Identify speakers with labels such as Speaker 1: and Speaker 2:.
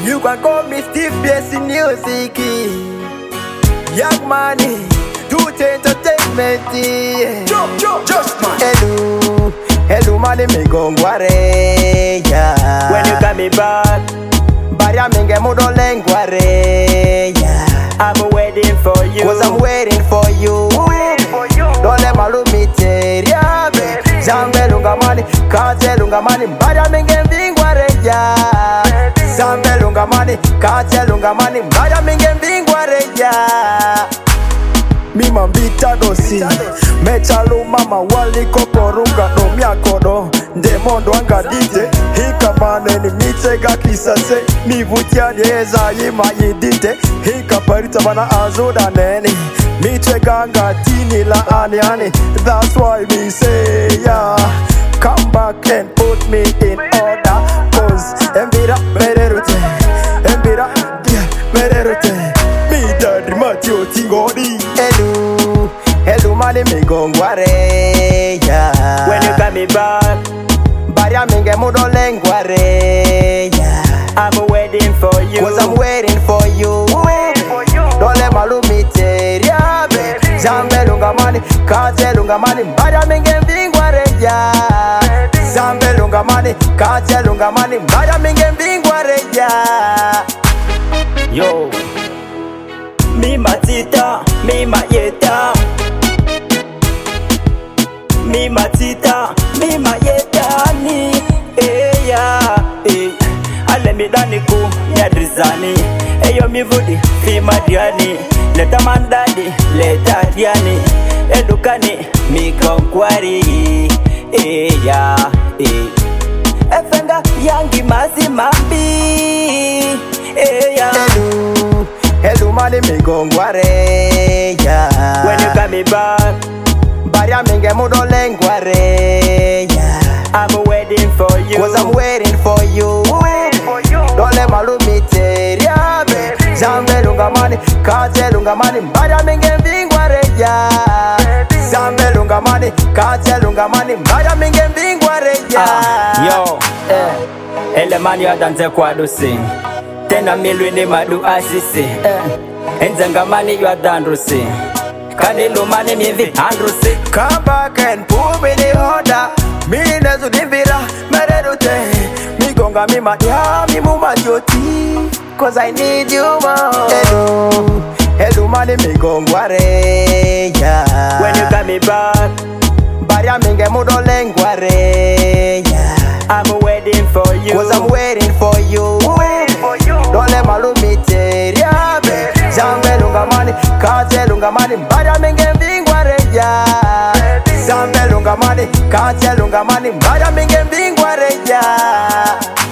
Speaker 1: You can call me Steve Bass in music. Young money, do entertainment. Just man. Hello money me gongware. Yeah.
Speaker 2: When you got me back,
Speaker 1: Baria minge mudo lengware. Yeah.
Speaker 2: I'm waiting for you.
Speaker 1: Cause I'm waiting for you. Don't let my room teria. Zambe lunga money, kate lunga money. Baria minge vingware. Yeah. Zambe lunga money, kate lunga money. Baria minge vingware. Yeah. Mima mbita dosi Mechalo mama wali koporunga no miakodo Ndemondo anga dite Hika mane ni mitega kisase Mivutia dieza yima yidite Hika parita bana azoda neni Mitega anga tini la ani. That's why me say yeah. Come back and put me in order Cause Mbira mererute Mbira mererute Mi daddy matio tingodi Hello money me gongware. Yeah.
Speaker 2: When you got me back,
Speaker 1: Baria minge mudo lengware. Yeah.
Speaker 2: I'm waiting for you.
Speaker 1: Cause I'm waiting for you. Don't let my room teria. Zambe lunga money, kate lunga money. Baria minge vingware. Yeah. Zambe lunga money, kate lunga money. Baria minge vingware. Yeah.
Speaker 2: Yo, mi matita, mi mayeta. Mi matita, mi mayeta ni. Ale mi daniku, nyadrizani. Eyo mi vudi, fi madiani. Leta mandadi, leta diani. Edukani, mi konkwari. Efenga yangi mazi mambi.
Speaker 1: Hello money me gongware. Yeah.
Speaker 2: When you got me back,
Speaker 1: Baria minge mudo lengware. Yeah.
Speaker 2: I'm waiting for you.
Speaker 1: Cause I'm waiting for you. Don't let my room teria. Zambe lunga money, kate lunga money. Baria minge vingware. Yeah. Zambe lunga money, kate lunga money. Baria minge vingware. Yeah.
Speaker 2: Yo, ele mani ya danze kwa dosi. Tena milwini madu asisi. Enzenga mani ya dandrusi. Kanilo mani mivi andrusi.
Speaker 1: Come back and put me in the order. Mi nezu dimbira, mererute. Mi gonga mi madia, mi muma joti. Cause I need you more. Hello money mi gongware. Yeah.
Speaker 2: When you got me back,
Speaker 1: Baria minge mudo lengware. Yeah.
Speaker 2: I'm waiting for you.
Speaker 1: Cause I'm waiting for you. Don't let my room teria. Zambe lunga money, kate lunga money. Baria minge vingware. Yeah. Zambe lunga money, kate lunga money. Baria minge vingware. Yeah.